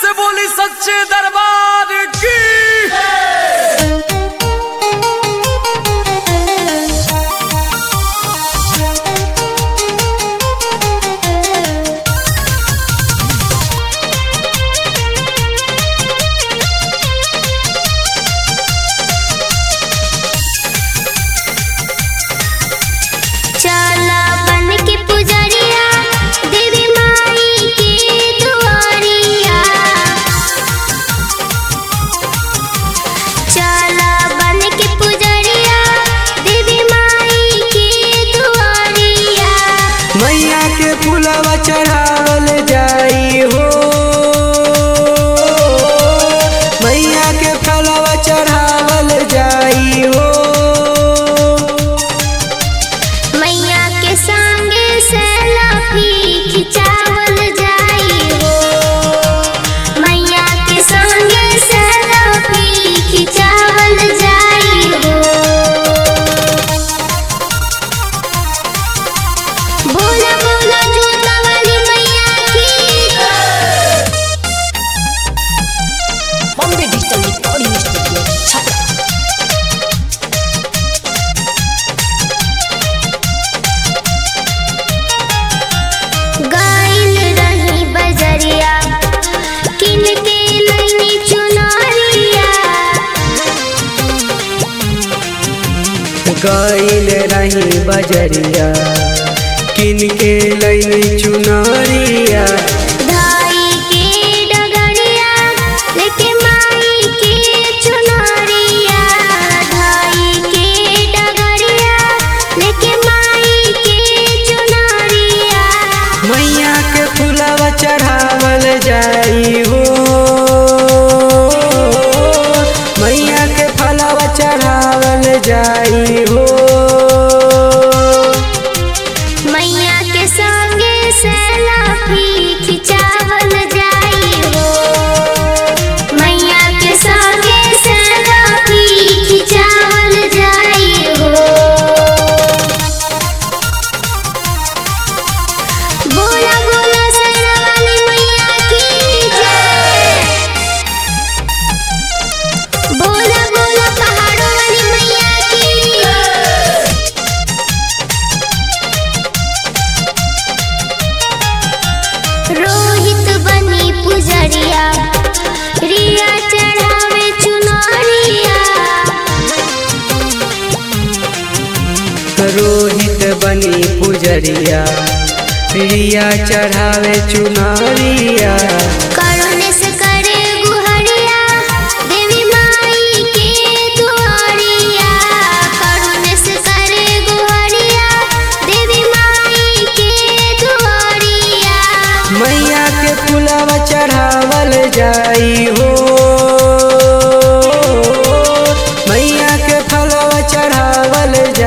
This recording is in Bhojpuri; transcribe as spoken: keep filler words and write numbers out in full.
से बोली सच्चे दरबार की। फुलवा चढ़ावल जाई हो, मैया के फलवा चढ़ावल जाई हो। मैया के संगे सेल्फी खिंचावल जाई हो, मैया के संगे सेल्फी खिंचावल जाई हो। भोला भोला जोता वाली मैया की। Bombay digital recording studio Chhapra. गाइल रही बजरिया किन के लईनी चुनरिया, गाइल रही बजरिया किन के लईनी चुनरिया। धाई के डगरिया लेके माई के चुनरिया, धाई के डगरिया लेके माई के चुनरिया। मैया के फुलवा चढ़ावल जाई हो, मैया के फलवा चढ़ावल जाई हो। मैया के संगे सेल्फी खिंचावल जाई हो, मैया के संगे सेल्फी खिंचावल जाई हो। बोला बोला सैना वाली मैया की जय, बोला बोला पहाड़ों वाली मैया की। रोहित बनी पुजरिया रिया चढ़ावे चुनरिया, रोहित बनी पुजरिया रिया चढ़ावे चुनरिया। करुणे से करे गुहरिया देवी माई के दुआरिया, करुणे से करे गुहरिया देवी माई के दुआरिया। मैया के फुलवा चढ़ावल जाई हो, मैया के फलवा चढ़ावल